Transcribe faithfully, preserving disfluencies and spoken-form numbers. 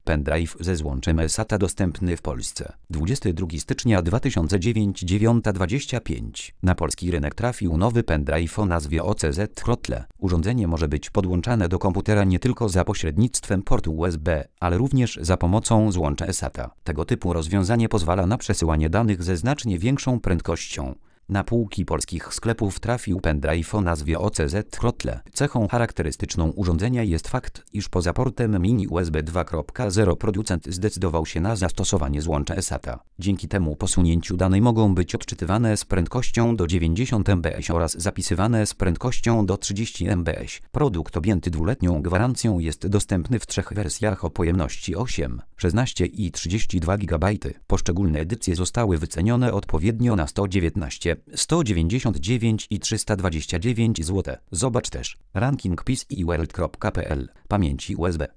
pendrive ze złączem SATA dostępny w Polsce. dwudziestego drugiego stycznia dwa tysiące dziewiątego, dziewiąta dwadzieścia pięć. Na polski rynek trafił nowy pendrive o nazwie O C Z Hrotle. Urządzenie może być podłączane do komputera nie tylko za pośrednictwem portu U S B, ale również za pomocą złącza SATA. Tego typu rozwiązanie pozwala na przesyłanie danych ze znacznie większą prędkością. Na półki polskich sklepów trafił pendrive o nazwie O C Z Hrotle. Cechą charakterystyczną urządzenia jest fakt, iż poza portem mini U S B dwa zero producent zdecydował się na zastosowanie złącza SATA. Dzięki temu posunięciu dane mogą być odczytywane z prędkością do dziewięćdziesiąt megabitów oraz zapisywane z prędkością do trzydzieści megabitów. Produkt objęty dwuletnią gwarancją jest dostępny w trzech wersjach o pojemności osiem, szesnaście i trzydzieści dwa gigabajty. Poszczególne edycje zostały wycenione odpowiednio na sto dziewiętnaście, sto dziewięćdziesiąt dziewięć i trzysta dwadzieścia dziewięć złotych. Zobacz też ranking P C World kropka p l. Pamięci U S B.